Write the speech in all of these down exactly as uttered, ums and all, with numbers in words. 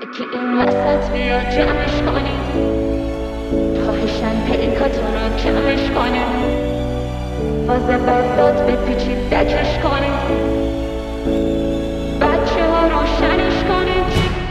که این وسط بیا جمعش کنید، خواهشن پیکاتون رو کمش کنید، باز بزداد بپیچید دکش کنید، بچه ها روشنش کنید.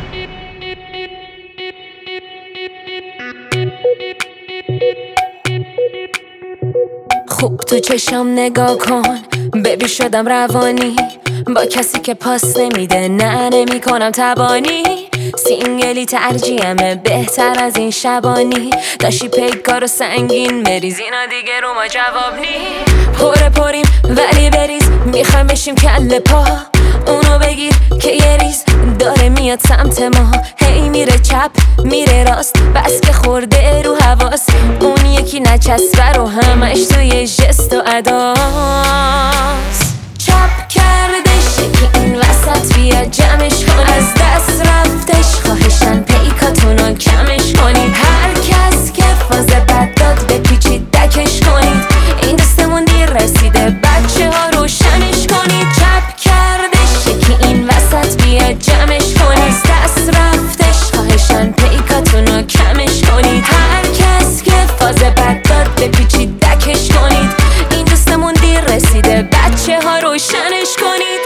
خوب تو چشم نگاه کن، ببین شدم روانی با کسی که پاس نمیده، نه نمی کنم تبانی. سینگلی ترجیحمه بهتر از این شبانی، داشتی پیکارو سنگین بریز، اینا دیگه رو ما جواب نی. پره پریم ولی بریز، میخوایم بشیم کله پا، اونو بگیر که یه ریز داره میاد سمت ما. هی میره چپ میره راست، بس که خورده رو حواس، اون یکی نچسبه رو همش توی جست و اداست. چپ کردش که این وسط بیا جمعش کن، از دست رفتش خواهشن پیکاتونو کمش کنید، هر کس که فاز بد داد بپیچید دکش کنید، این دستمون دیر رسیده بچه ها روشنش کنید. چپ کردش که این وسط بیا جمعش کن، از دست رفتش خواهشن پیکاتونو کمش کنید، هر کس که فاز بد داد بپیچید دکش کنید، این دستمون دیر رسیده بچه ها روشنش کنید.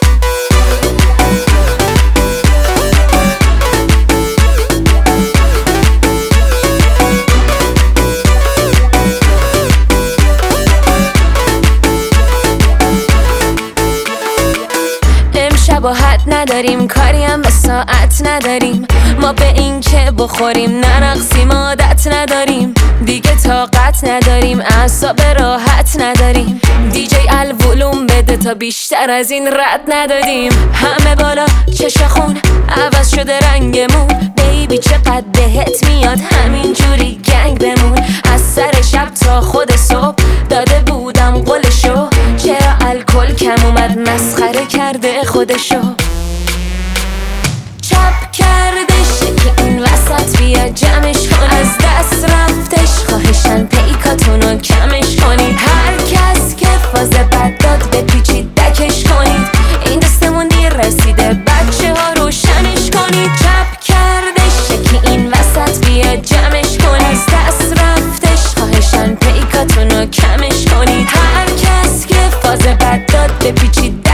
با حد نداریم، کاری هم به ساعت نداریم، ما به این که بخوریم نرقصیم عادت نداریم، دیگه طاقت نداریم اعصاب راحت نداریم، دیجی الولوم بده تا بیشتر از این رد ندادیم. همه بالا چشم خون عوض شده رنگمون، بیبی چقدر بهت میاد همینجوری گنگ بمون، از سر شب تا خود صبح داده بودم قولشو، چرا الکل کم اومد مسخره کرده خودشو. چپ کردش که این وسط بیا جمعش کن، از دست رفتش خواهشن پیکاتونو کمش کنید، هر کس که فاز بد داد بپیچید دکش کنید، این دستمون دیر رسیده بچه ها روشنش کنید. چپ کردش که این وسط بیا جمعش کن، از دست رفتش خواهشن پیکاتونو کمش کنید، هر کس که فاز بد داد بپیچید